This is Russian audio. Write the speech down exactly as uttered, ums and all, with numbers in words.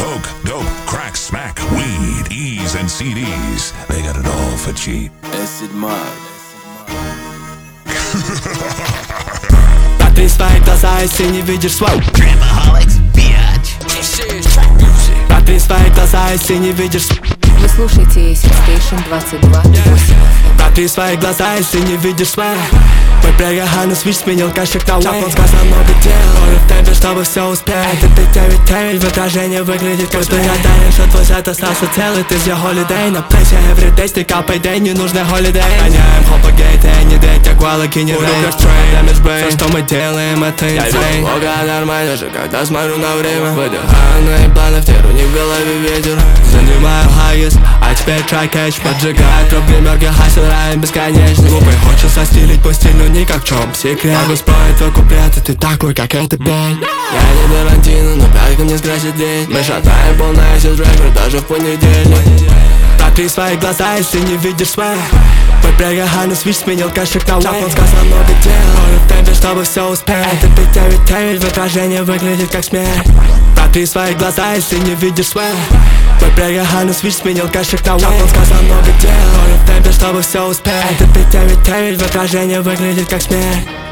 Coke, dope, crack, smack, weed, E's and C D's. They got it all for cheap. Acid Mud. Протри свои глаза, если не видишь свой Trapaholics, bitch. This shit is trap music. Протри свои глаза, если не видишь свой Вы слушаете Acid Station двадцать два и восемь. Протри свои глаза, если не видишь свой Мой прегреханный свич сменил кашек на уэй. Он сказал много дел, он в темпе, чтобы все успеть. Это девять девять, в отражении выглядит как ты гадаешь, что твой зад остался целый. Ты с your holiday на плече, everyday, стикал payday, не нужны holiday. Гоняем хопа-гейты, не дать, как валок и не рейд. Все, что мы делаем, это insane. Бога нормально же, когда смотрю на время. Выдыхаю на планы, в теру, не в голове ветер. Занимаю highest, а теперь try catch. Поджигает проблемерки, хасил раем бесконечно. Глупый хочет состилить по стилю, ни как в чем секрет. Могу спорить твой куплет, и ты такой, как это пень. Я не Тарантино, но пятка мне скрасит день. Мы шатаем полный acid рэпер даже в понедельник. Протри свои глаза, если не видишь свой Мой прегреханный свич сменил кашек на уэй. Он сказал много дел, он в темпе, чтобы все успеть. Это девять девять, в отражении выглядит как смерть. Протри свои глаза, если не видишь свой Мой прегреханный свич сменил кашек на уэй. Он сказал много дел, он в темпе, чтобы все успеть. Это девять девять, в отражении выглядит как смерть.